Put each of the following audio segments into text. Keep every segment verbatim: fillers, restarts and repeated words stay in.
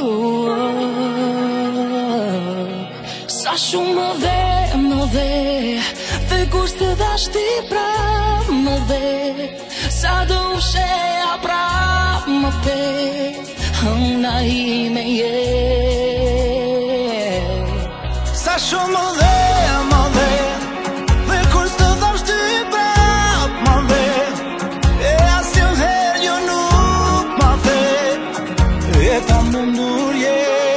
Sa shumë më dhe, më dhe Dhe kush të dhash ti pra më dhe Sa do usheja pra më pe Hëna ime je Sa shumë më dhe, më dhe Dhe kush të dhash ti pra më dhe E asnjë herë jo nuk më dhe E ta mundur je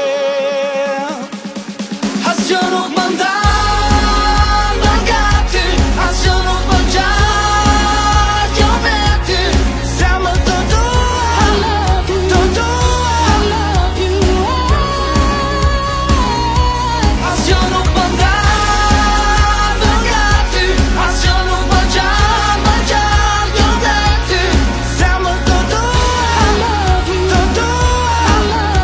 Asgjë nuk më ndan nga ty Asgjë nuk më gjatë jo me ty Zemër të dua, të dua Asgjë nuk më ndan nga ty Asgjë nuk më gjatë, më gjatë jo me ty Zemër të dua, të dua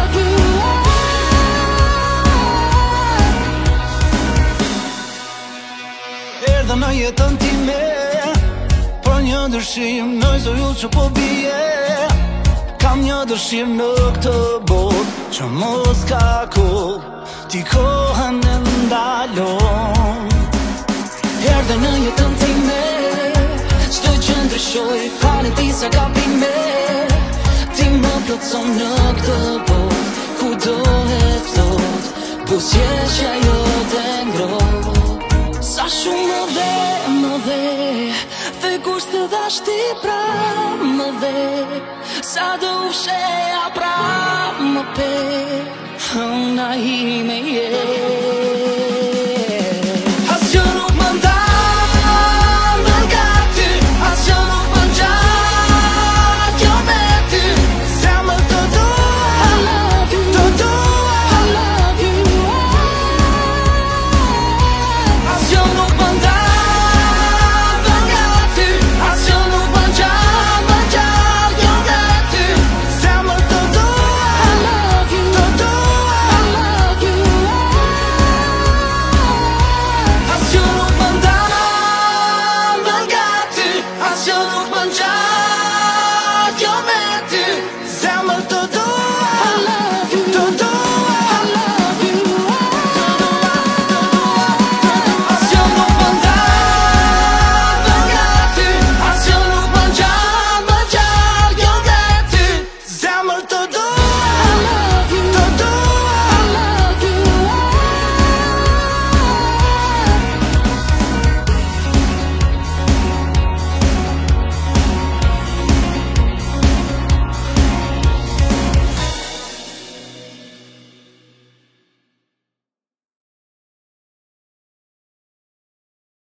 Erdha në jetën time Për një dërshim në zojull që po bie Kam një dërshim në këtë bot Që mos ka kohë Ti kohën e ndalon Erdhe në jetën time Çdo gjë ndryshoj Fale disa gabime Ti më plotson në këtë botë Kudo e thot Buzëqeshja jote ngrohtë Sa shumë më dhe, më dhe Dhe kush të dhash ti pra më dhe Sa do usheja pra më pe Hëna ime je